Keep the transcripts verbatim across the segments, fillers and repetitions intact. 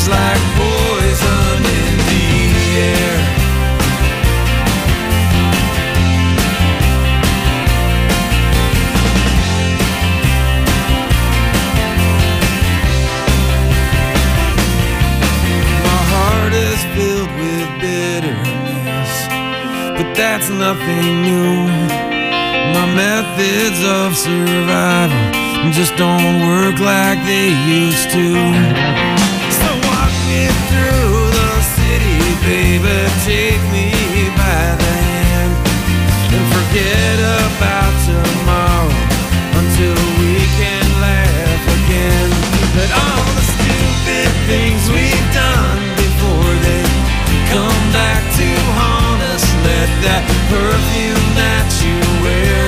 like poison in the air. My heart is filled with bitterness, but that's nothing new. My methods of survival just don't work like they used to. So walk me through the city, baby, take me by the hand, and forget about tomorrow until we can laugh again. But all the stupid things we've done before they come back to haunt us. Let that perfume that you wear,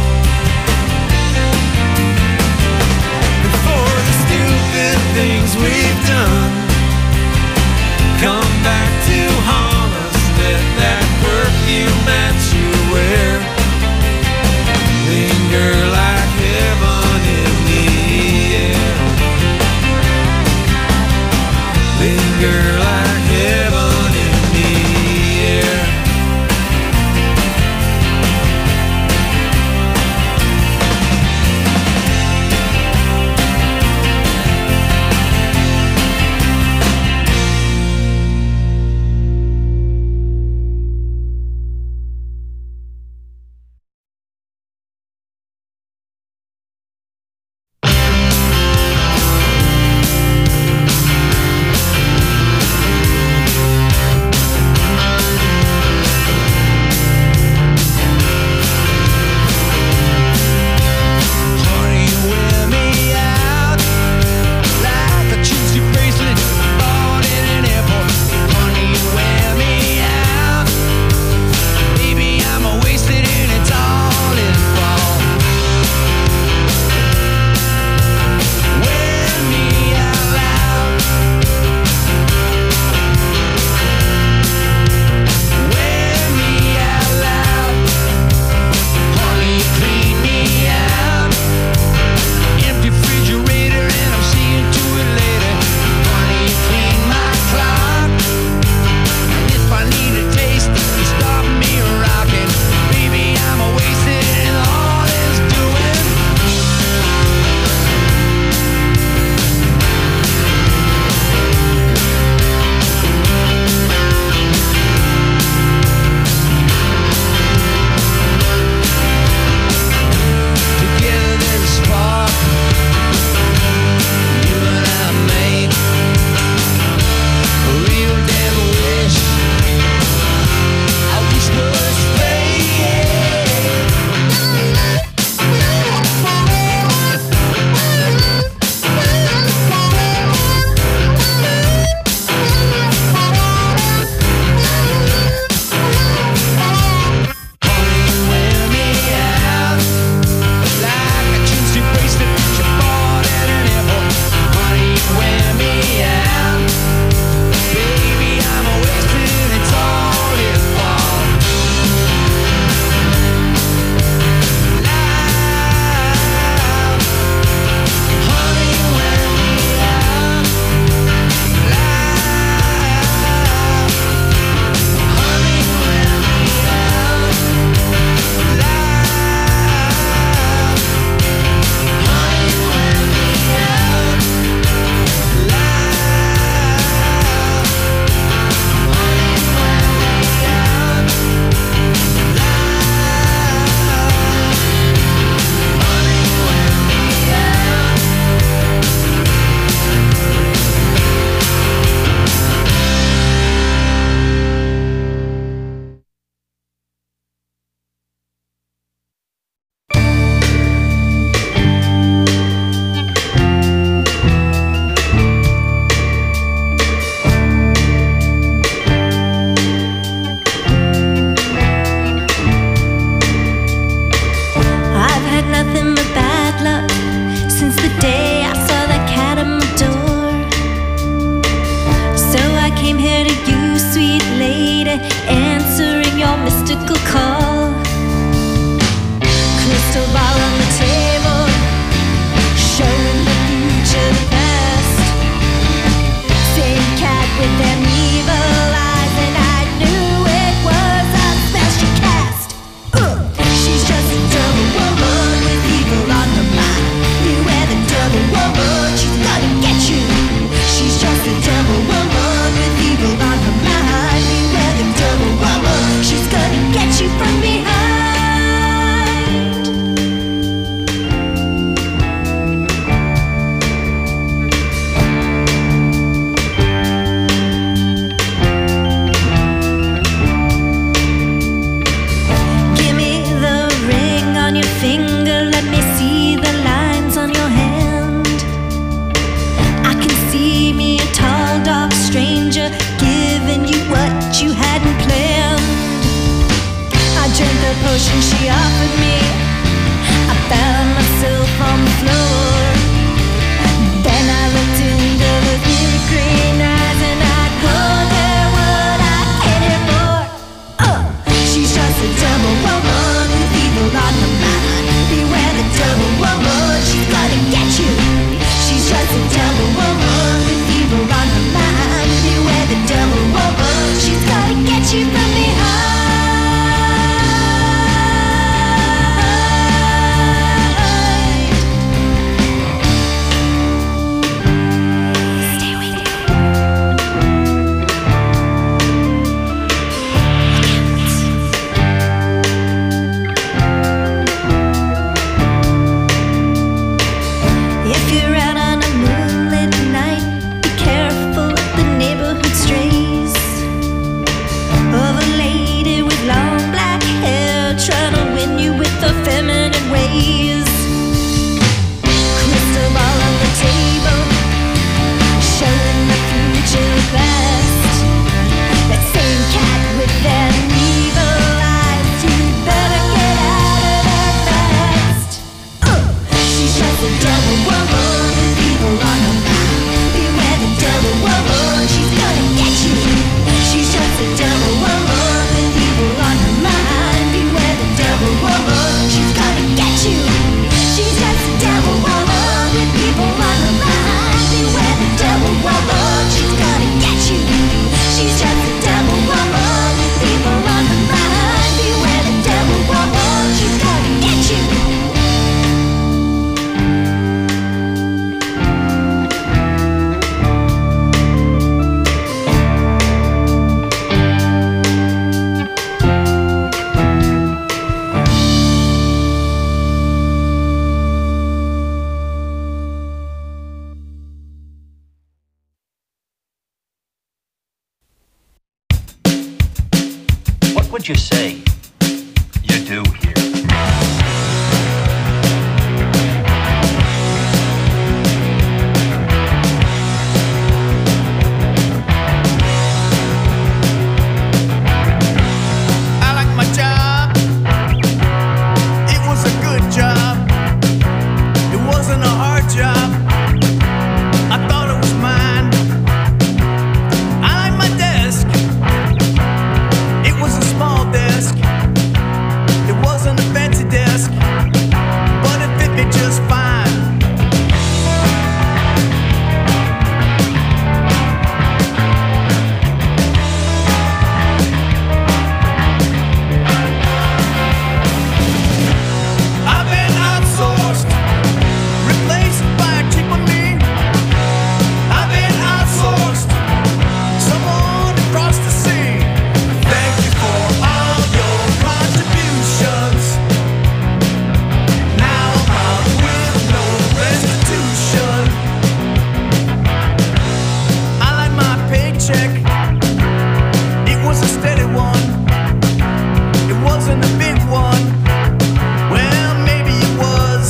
before the stupid things we've done come back to haunt us. Let that perfume that you wear linger like heaven in the air. Linger like heaven in the air. Showing the future the past, saying potion she offered me, I found myself on the floor. Then I looked into the big green eyes and I told her what I came here for. Oh, she's just a double woman with evil on her mind. Beware the double woman, she's gonna get you. She's just a double woman with evil on her mind. Beware the double woman, she's gonna get you from behind. What would you say you do here? I like my job. It was a good job. It wasn't a hard job. I thought it was mine. I like my desk. It was a small desk. It wasn't a fancy desk, but it fit me just fine. I've been outsourced, replaced by a cheaper me. I've been outsourced, someone across the sea. Thank you for all your contributions. Now I'm out with no restitution. I like my paycheck. It was a steady one. It wasn't a big one. Well, maybe it was.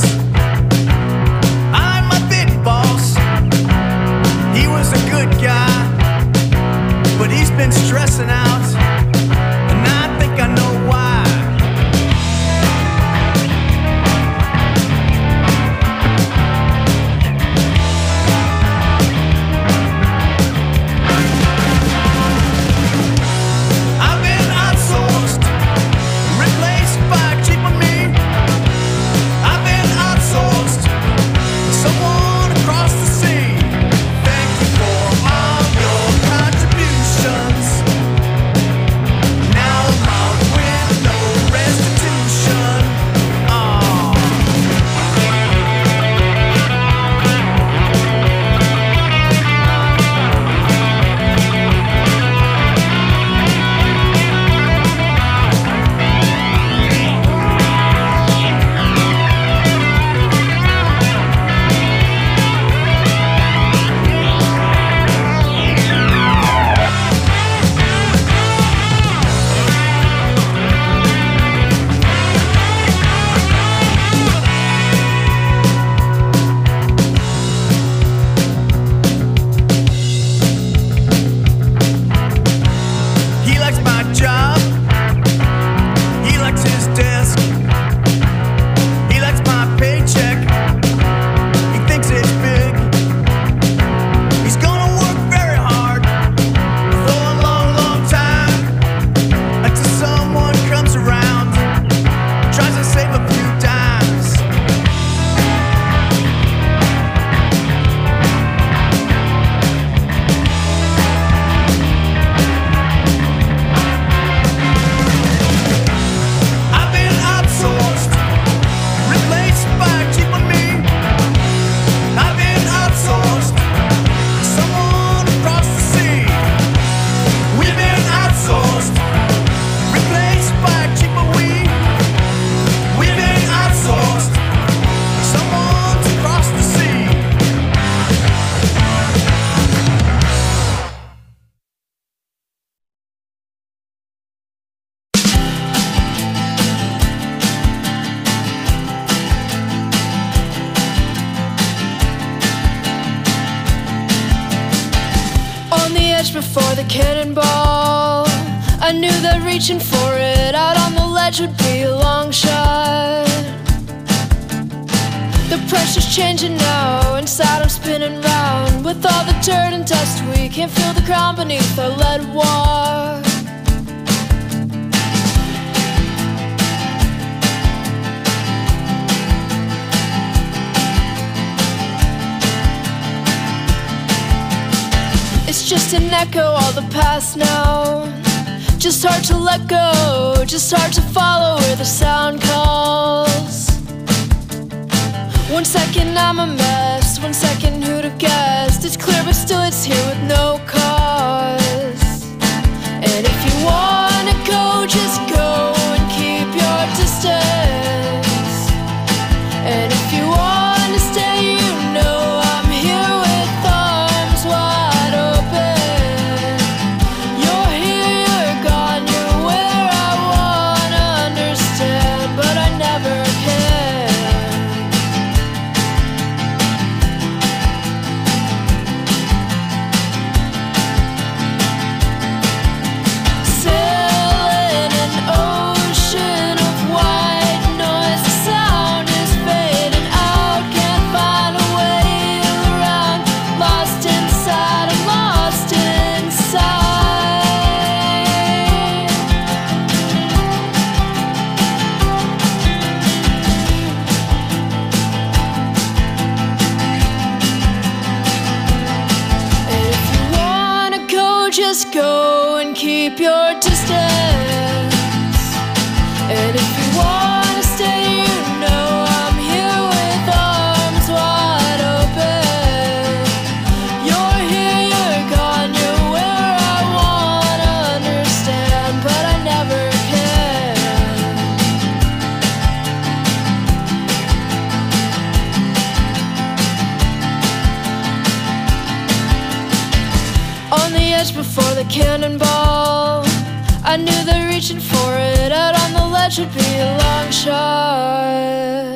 I like my big boss. He was a good guy, but he's been stressing out, and I think I know why. I've been outsourced, replaced by a cheaper me. I've been outsourced, someone across the sea. Thank you for all your contributions. edge before the cannonball. I knew that reaching for it out on the ledge would be a long shot. The pressure's changing now, inside I'm spinning round. With all the dirt and dust, we can't feel the ground beneath our lead walk. It's just an echo, all the past now. Just hard to let go, just hard to follow where the sound calls. One second I'm a mess, one second who'd have guessed. It's clear but still it's here with no cause. And if you wanna go, just go and keep your distance. And if you wanna stay, you know I'm here with arms wide open. You're here, you're gone, you're where I wanna understand, but I never can. Sailing an ocean of white noise, the sound is fading out, can't find a way around. Lost inside, I'm lost inside. And if you wanna go, just go and keep your distance. And if you wanna stay, you know I'm here with arms wide open. You're here, you're gone, you're where I wanna understand, but I never can. On the edge before the cannonball, I knew that reaching for it out on the ledge would be a long shot.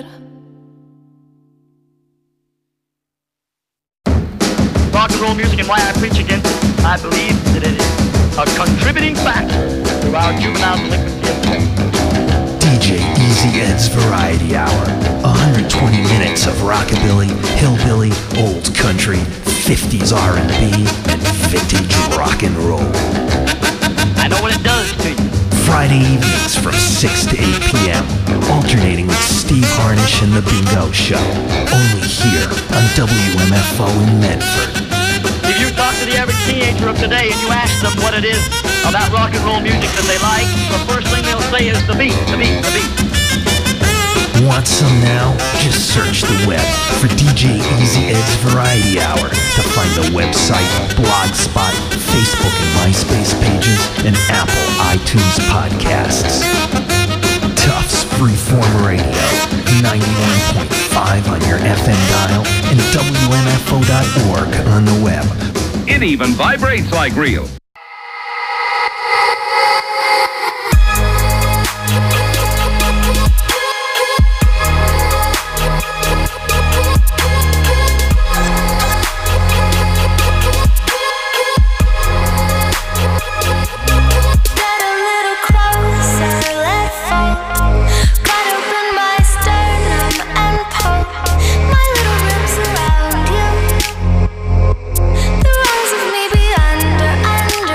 Rock and roll music and why I preach against it. I believe that it is a contributing factor to our juvenile delinquency. D J Easy Ed's Variety Hour. one hundred twenty minutes of rockabilly, hillbilly, old country, fifties R and B, and vintage rock and roll. I know what it does to you. Friday evenings from six to eight p.m. Alternating with Steve Harnish and The Bingo Show. Only here on W M F O in Medford. If you talk to the average teenager of today and you ask them what it is about rock and roll music that they like, the first thing they'll say is the beat, the beat, the beat. Want some now? Just search the web for D J Easy Ed's Variety Hour to find the website, Blogspot, Facebook and MySpace pages, and Apple iTunes podcasts. Tufts Freeform Radio, ninety-one point five on your F M dial, and W M F O dot org on the web. It even vibrates like real. The rise of me be under and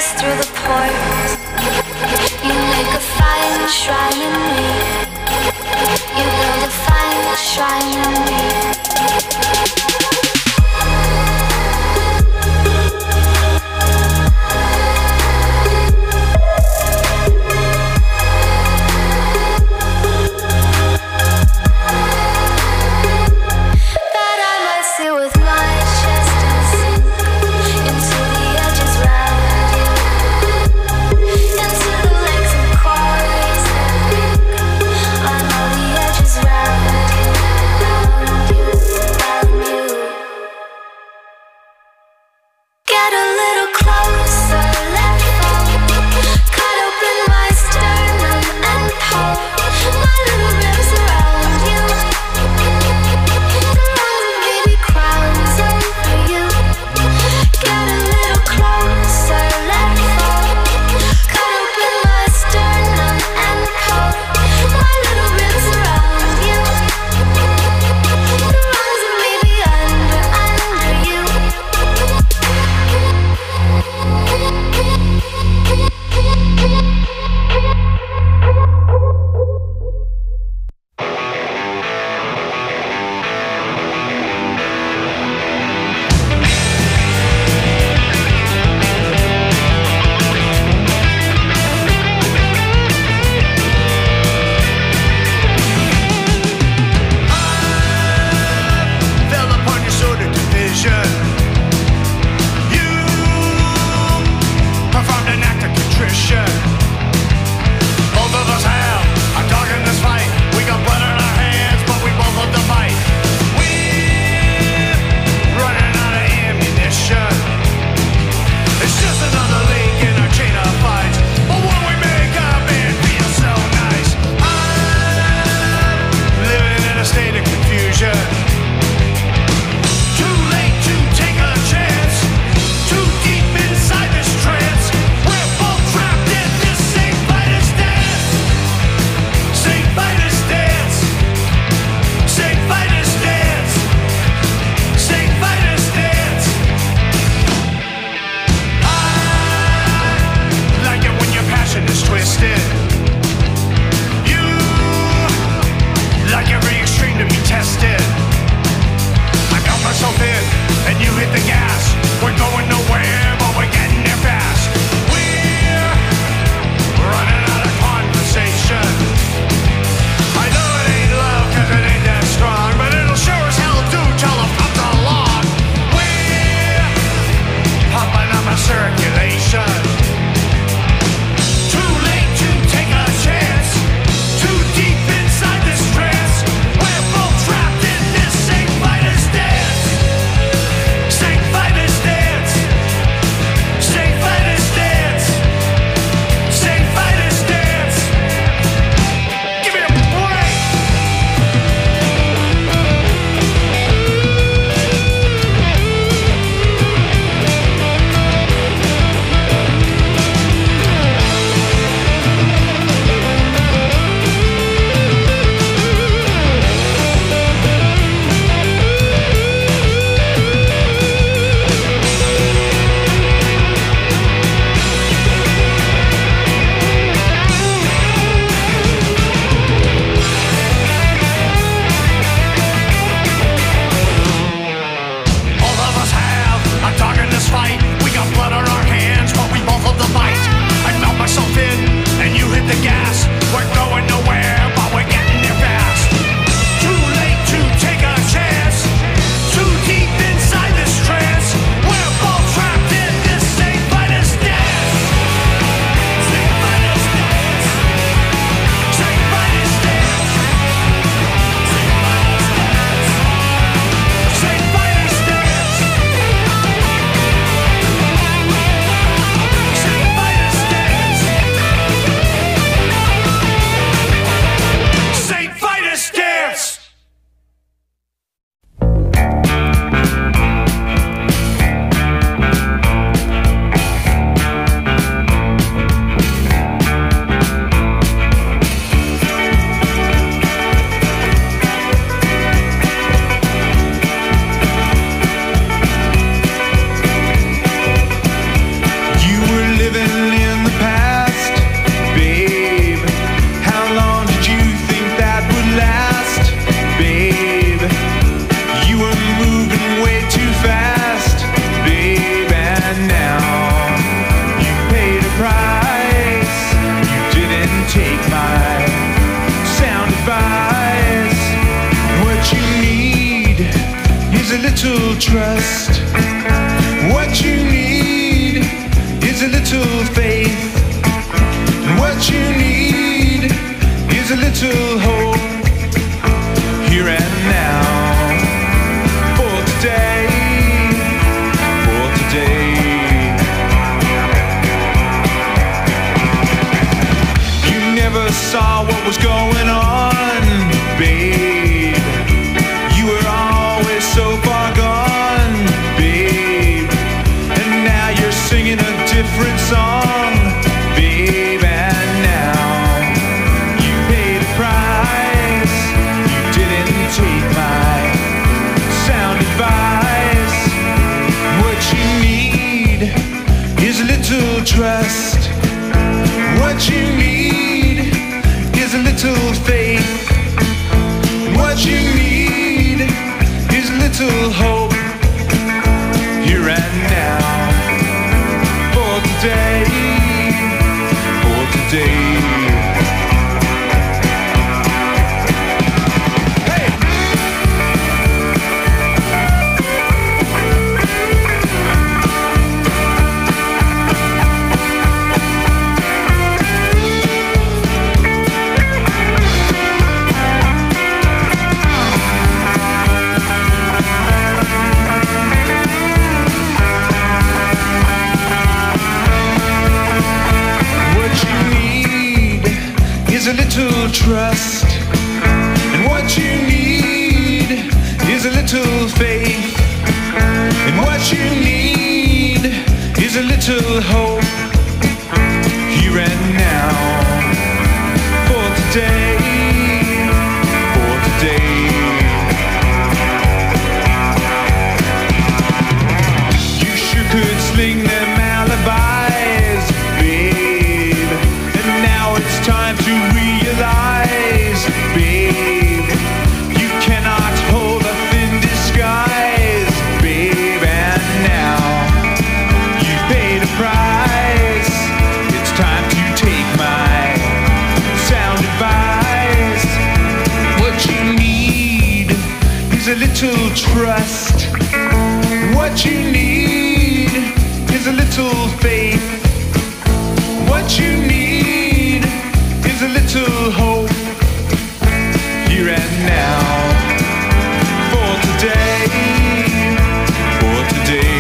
glimpses through the pores. You make a fine shrine in me. You build a fine shrine in me. little trust. What you need is a little faith. And what you need is a little hope. Here and now, for today, for today. You never saw what was going on, babe. You were always so far gone, babe. And now you're singing a different song, babe. And now you paid a price. You didn't take my sound advice. What you need is a little trust. What you need is a little faith. What you need is a little hope. Here and now, for today, for today. Is a little trust, and what you need is a little faith, and what you need is a little hope. Here and now, for today, for today. You sure could sling them alibis, babe, and now it's time to realize, babe, you cannot hold a thin disguise, babe. And now you paid a price. It's time to take my sound advice. What you need is a little trust. What you need is a little faith. What you need is a little hope. Here and now, for today, for today.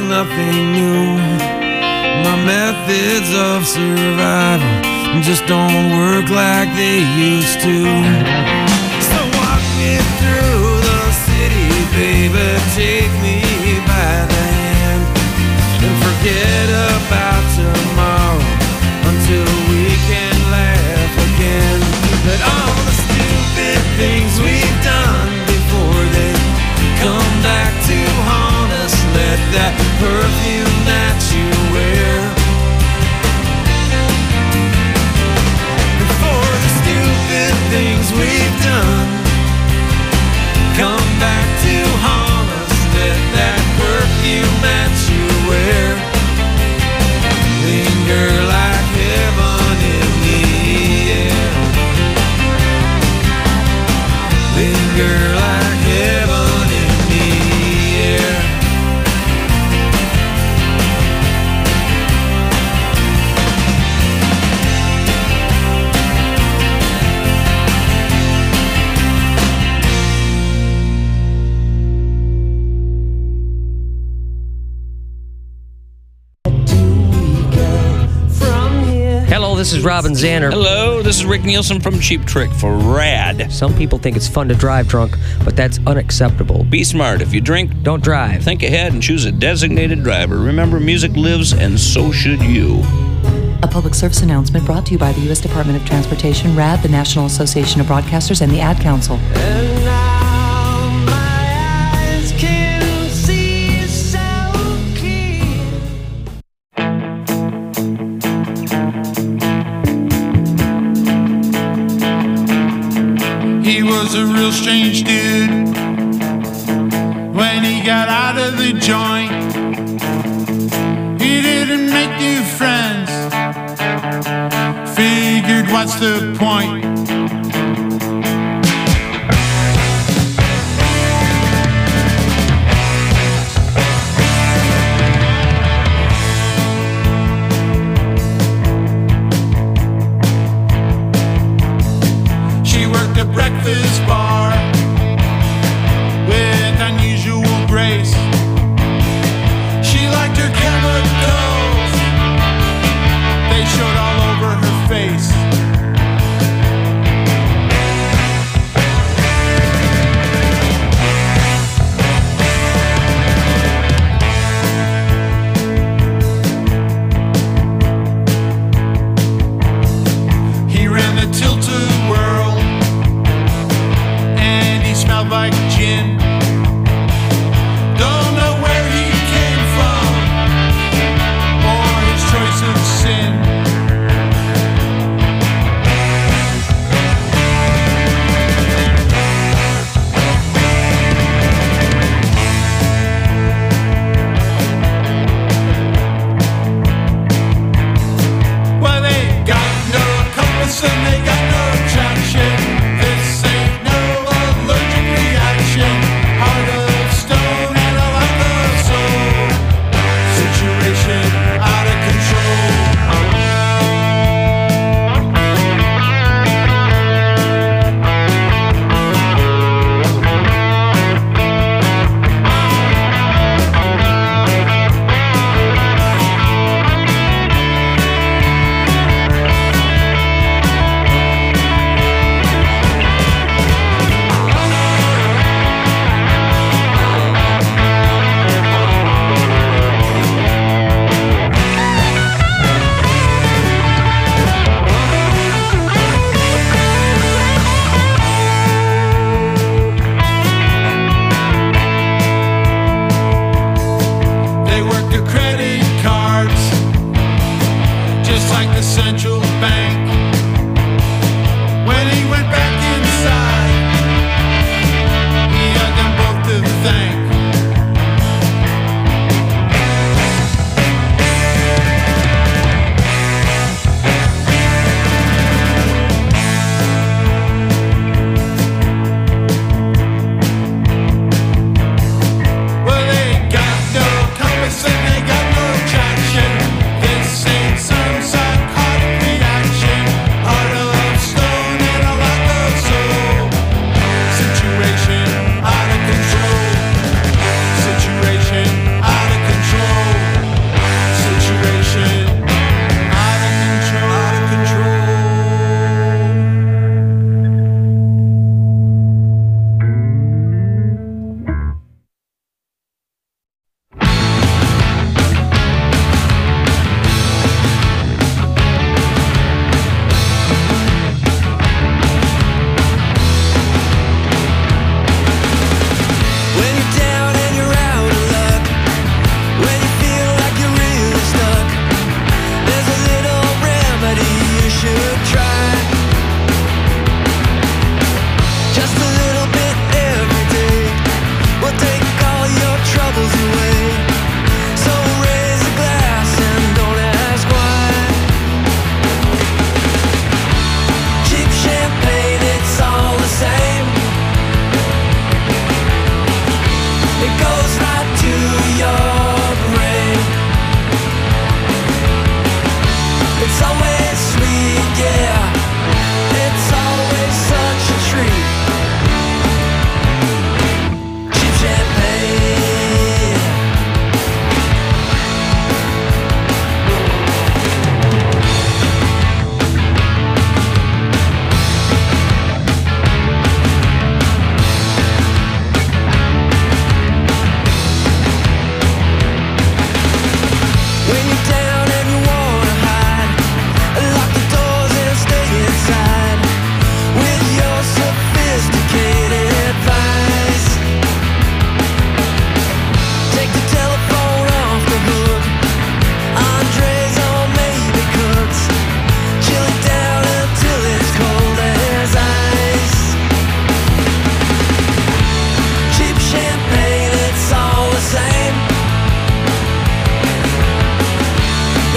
nothing new. My methods of survival just don't work like they used to. So walk me through the city, baby, take me by the hand, and forget about tomorrow until we can laugh again. But all the stupid things we've done before they come back to haunt us. Let that perfume that you wear, before the stupid things we've done come back to haunt us. Let that perfume that you wear linger like heaven in the air. Linger like heaven in the air. Hello, this is Robin Zander. Hello, this is Rick Nielsen from Cheap Trick for RAD. Some people think it's fun to drive drunk, but that's unacceptable. Be smart. If you drink, don't drive. Think ahead and choose a designated driver. Remember, music lives, and so should you. A public service announcement brought to you by the U S Department of Transportation, RAD, the National Association of Broadcasters, and the Ad Council. And now my eyes can see so clear. He was a real strange dude when he got out of the joint. He didn't make new friends, figured what's the point? She worked a breakfast bar with unusual grace. She liked her chemicals, they showed all over her face.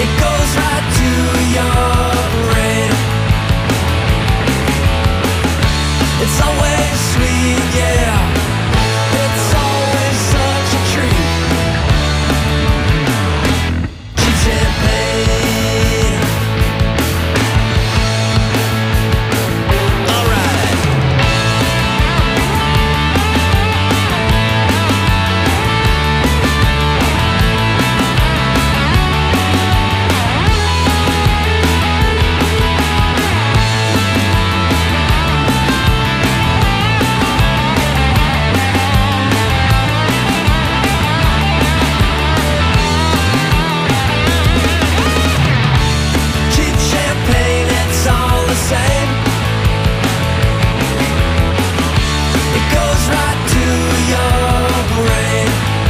It goes right to your brain. It's always sweet, yeah. It's always such a treat. Cheap champagne. All right. Cheap champagne, it's all the same. It goes right to your brain.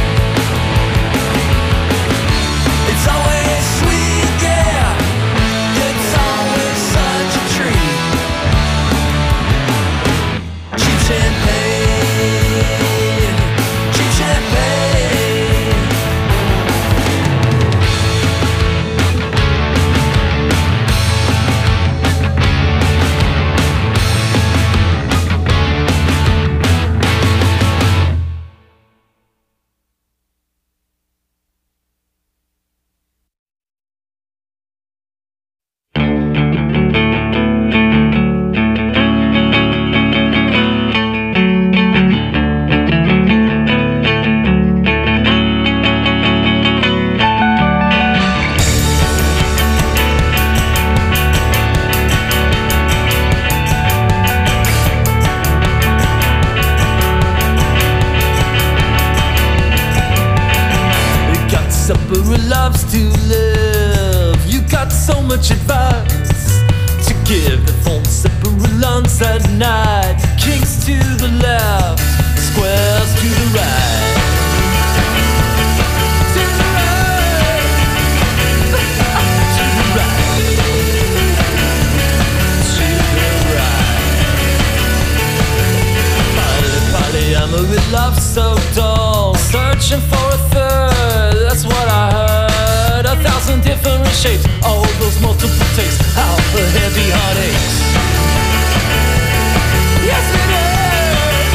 It's always sweet, yeah. It's always such a treat. Cheap champagne, cheap champagne. You got supper who loves to live. You got so much advice to give. The phone supper lunch at night. Kings to the left, squares to the right. To the right. To the right. To the right. Party, party, I'm with love so dull. Searching for a third, that's what I heard. A thousand different shapes, all those multiple takes. How the heavy heart aches. Yes, it is.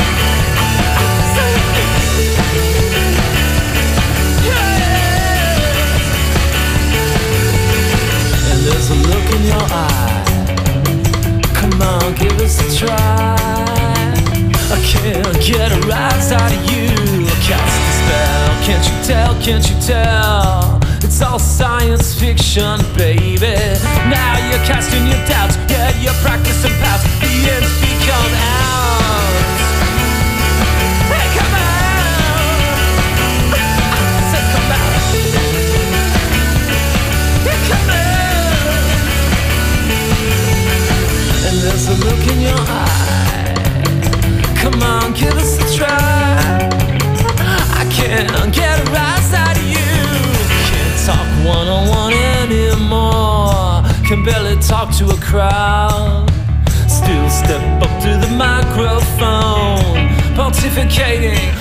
Yeah. And there's a look in your eye. Come on, give us a try. I can't get a rise out of you. Cast a spell, can't you tell, can't you tell? It's all science fiction, baby. Now you're casting your doubts, yeah, you're practicing past. The ends become out. Hey, come out. I said come out. Hey, come out. And there's a look in your eye. Come on, give us a try. I can't get a rise out of you. Can't talk one-on-one anymore. Can barely talk to a crowd. Still step up to the microphone, pontificating.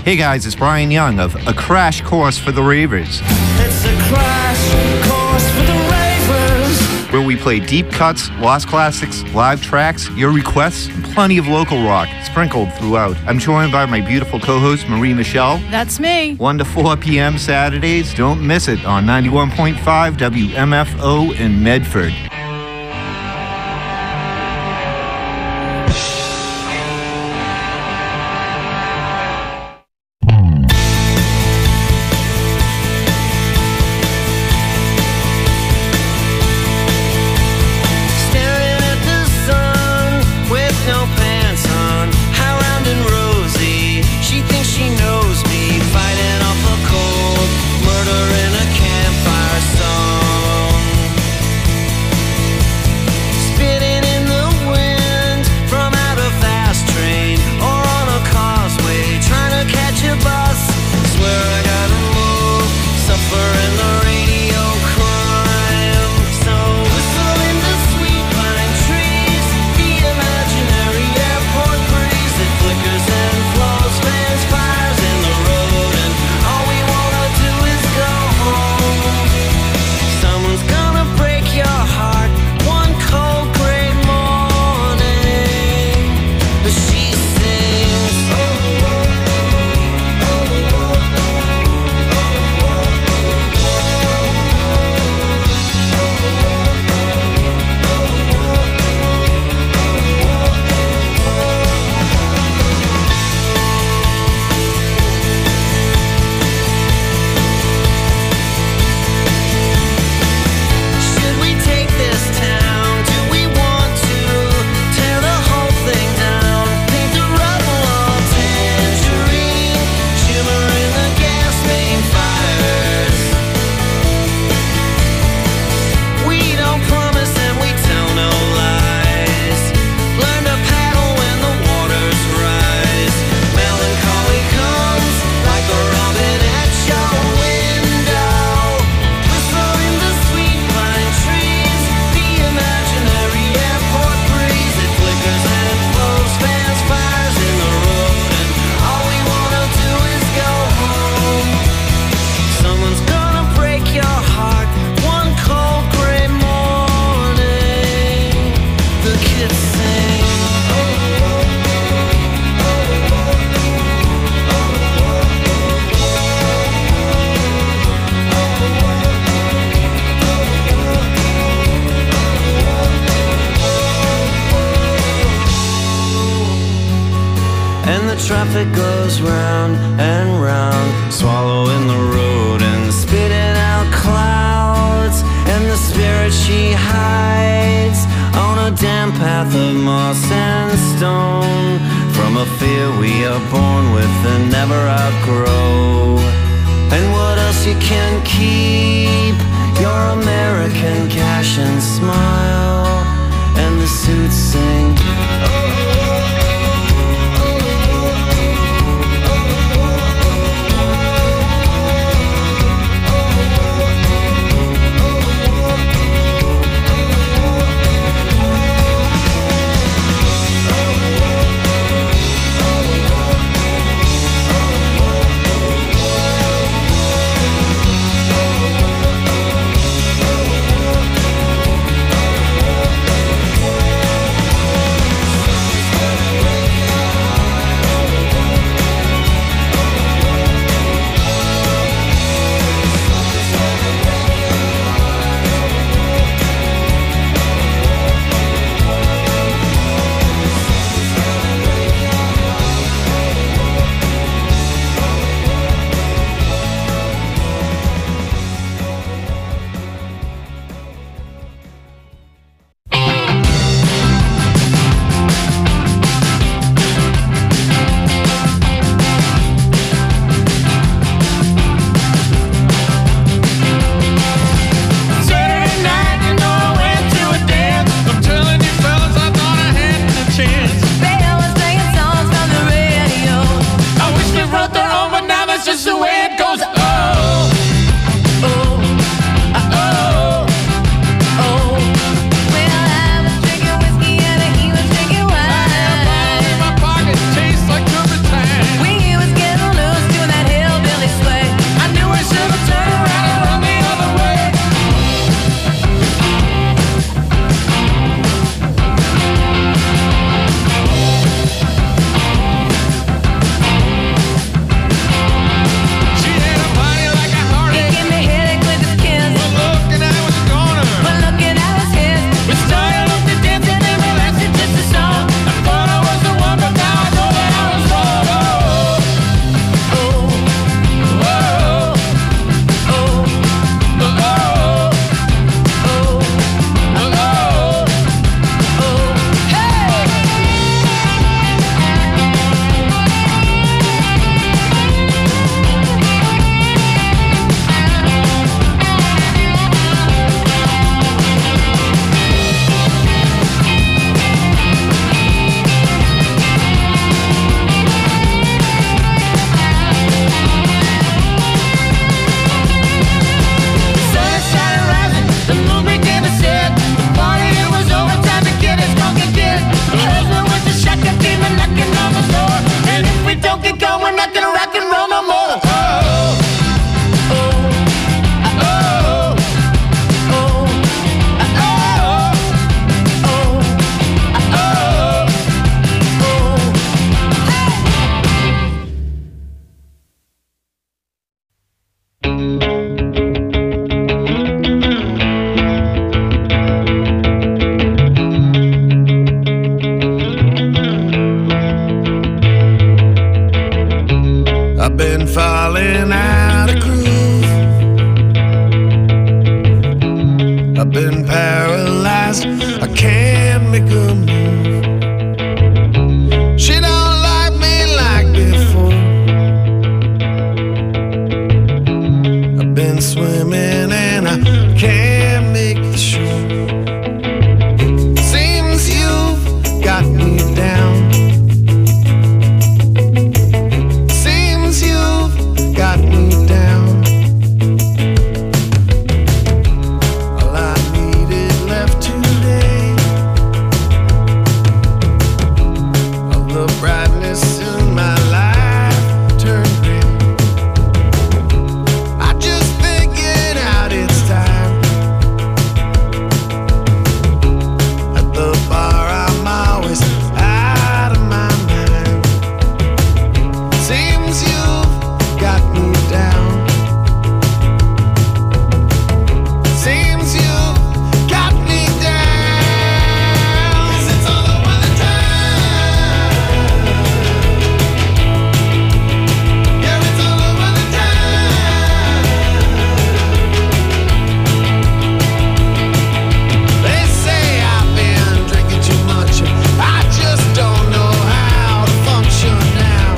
Hey guys, it's Brian Young of A Crash Course for the Ravers. It's a crash course for the ravers. Where we play deep cuts, lost classics, live tracks, your requests, and plenty of local rock sprinkled throughout. I'm joined by my beautiful co-host, Marie Michelle. That's me. one to four p.m. Saturdays. Don't miss it on ninety-one point five W M F O in Medford. Traffic goes round and round, swallowing the road and spitting out clouds. And the spirit she hides on a damp path of moss and stone, from a fear we are born with and never outgrow. And what else you can keep? Your American cash and smile, and the suits sing. We was getting loose. I've been falling out of groove. I've been paralyzed. I can't make a move. She don't like me like before. I've been swimming and I can't make the shore. Seems you've got me down. Got me down. All I needed left today, all the brightness in my life turned gray. I just figured out it's time. At the bar I'm always out of my mind. Seems you've got me down. Seems you got me down. 'Cause it's all over the town. Yeah, it's all over the town. They say I've been drinking too much. I just don't know how to function now.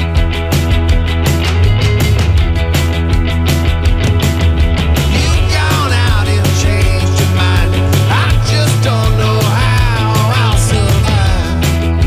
Don't know how I'll survive.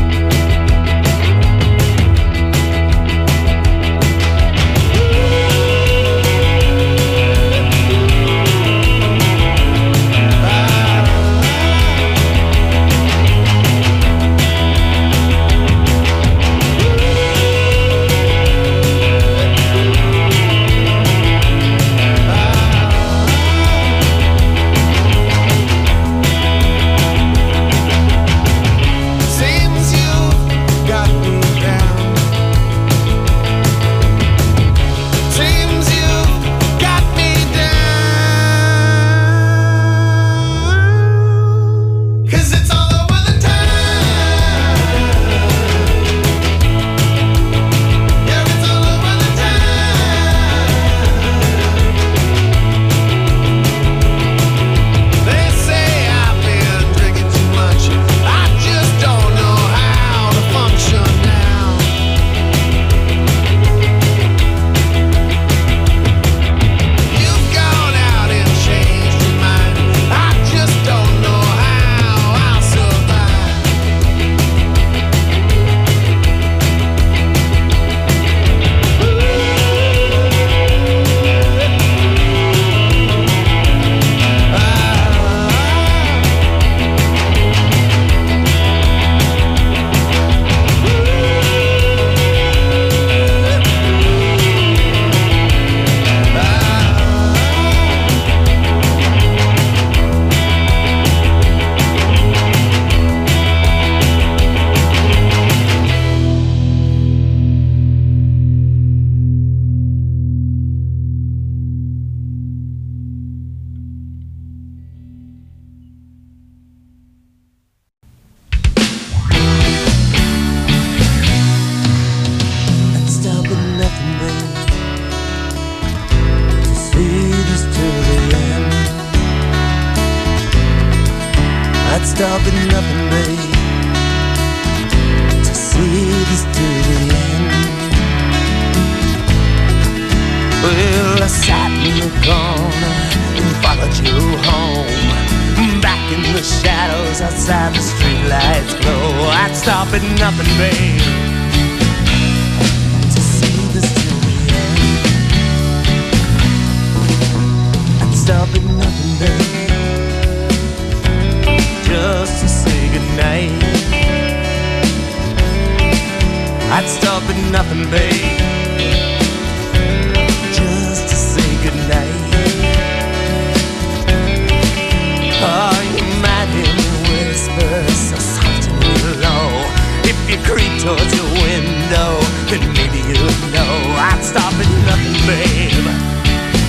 Seems you've got me down. Seems you've got me down. 'Cause it's all over the town. Yeah, it's all over the town. They say I've been drinking too much. I just don't know how to function now. You've gone out and changed your mind. I just don't know how I'll survive. I'd stop at nothing, babe, to see this to the end. I'd stop at nothing, babe, to see this to the end. Well, I sat in the corner and followed you home. Back in the shadows outside the streetlights glow. I'd stop at nothing, babe, to see this to the end. I'd stop at nothing, babe, just to say goodnight. I'd stop at nothing, babe, just to say goodnight. Oh, you might hear me whisper so soft and low. If you creep towards your window, then maybe you'd know. I'd stop at nothing, babe,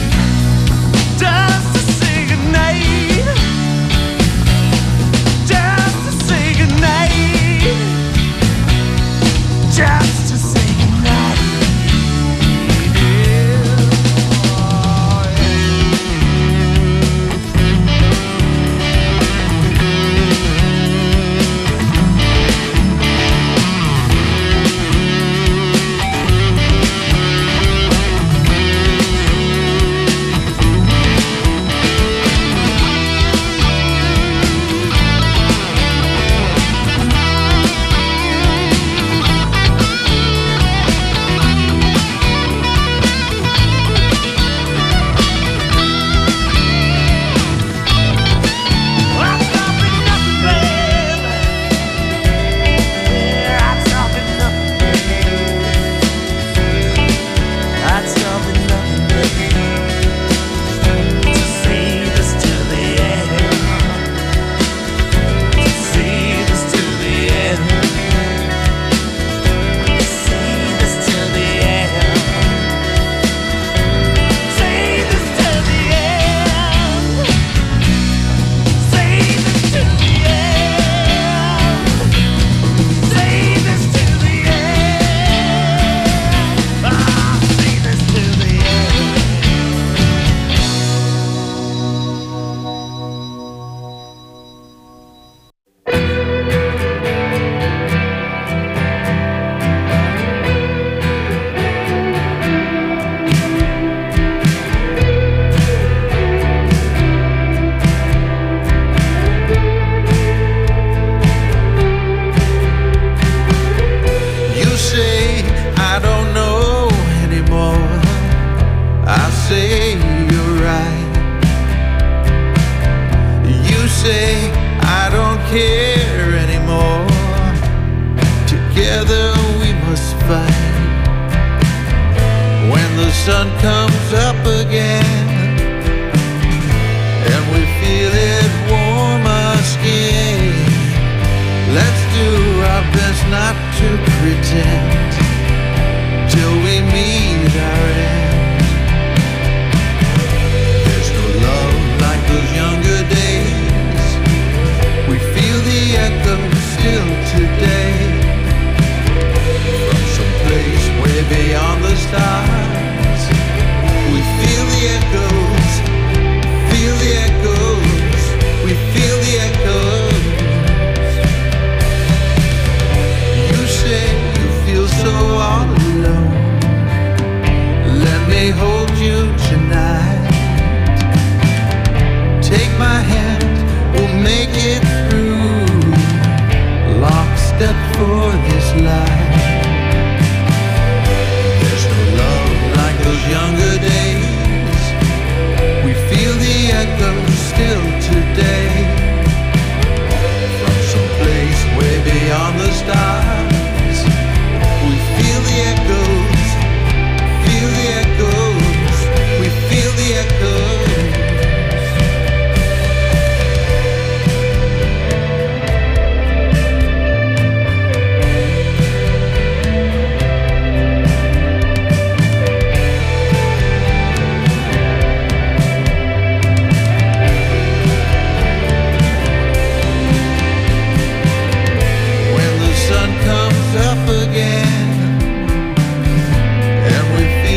sun comes up again, and we feel it warm our skin. Let's do our best not to pretend till we meet our end. There's no love like those younger days. We feel the echo still today, from some place way beyond the stars. We feel the echoes, feel the echoes, we feel the echoes. You say you feel so all alone. Let me hold you tonight. Take my hand, we'll make it through. Lockstep for this life.